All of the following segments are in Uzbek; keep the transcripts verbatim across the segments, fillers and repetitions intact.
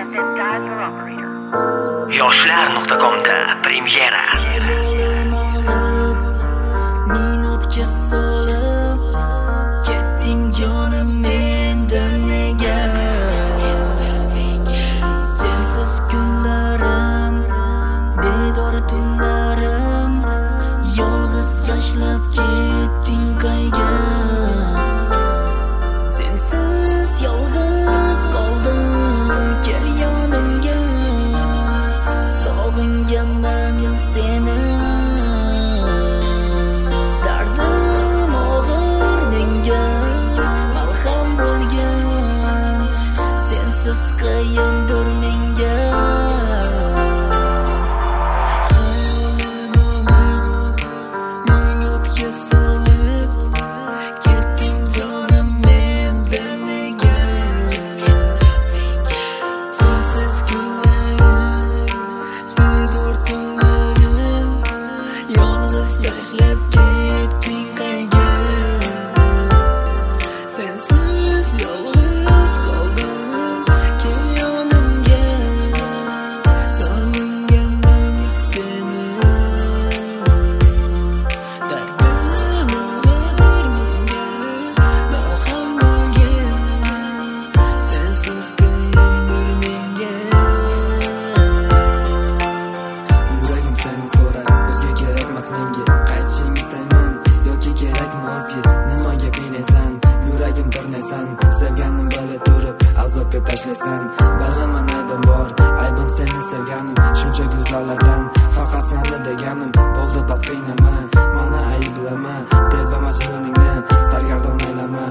yoshlar nuqta comda premyera. Minutga solib ketding jonim mendan nega? Sensiz kunlarim, bedor tunlarim, yolg'iz tashlab ketding qayga? Sensiz yolg'iz qoldim, kel yonimga. Sog'inganman seni, dardim og'ir menga, malham bo'lgan, sensiz qiyindir menga. Minutga solib ketding jonim mendan nega? Sensiz kunlarim, bedor tunlarim, yolg'iz tashlab ketding qayga? Sensiz yolg'iz qoldim, kel yonimga. Sog'inganman seni, dardim og'ir menga, malham bo'lgan, sensiz qiyindir menga. Yuragim seni so'rar, o'zga kerakmas menga. Qaytishing istayman yoki kerakmi o'zga? Nimaga qiynaysan, yuragim tirnaysan, sevganim bilib turib azobga tashlaysan. Bilaman aybim bor, aybim seni sevganim, shuncha go'zallardan faqat seni deganim. Bo'ldi bas qiynama, mana ayblama, telba majnuningni sargardon aylama.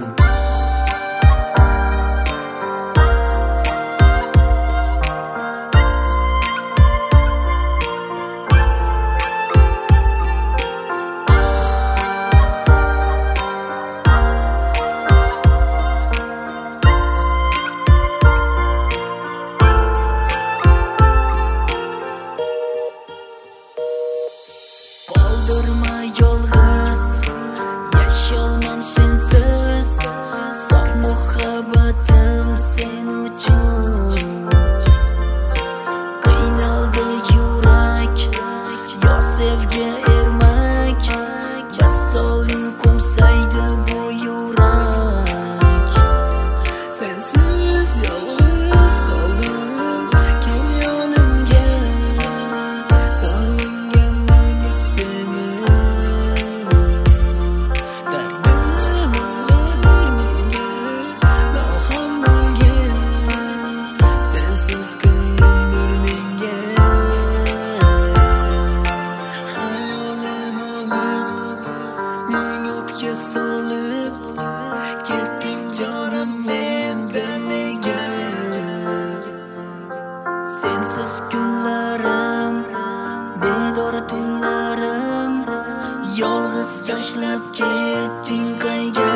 Qoldirma yolg'iz, yasholmam sensiz, sof muhabbatim sen uchun. Qiynaldi yurak, yo sevgi ermak, vasoling qo'msaydi bu yurak. Sensiz yolg'iz qoldim, kel yonimga. Sog'inganman seni, dardim og'ir menga, malham bo'lgan, sensiz qiyindir menga. Hayolim olib, minutga solib ketding jonim mendan nega? Sensiz kunlarim, bedor tunlarim, yolg'iz tashlab ketding qayga?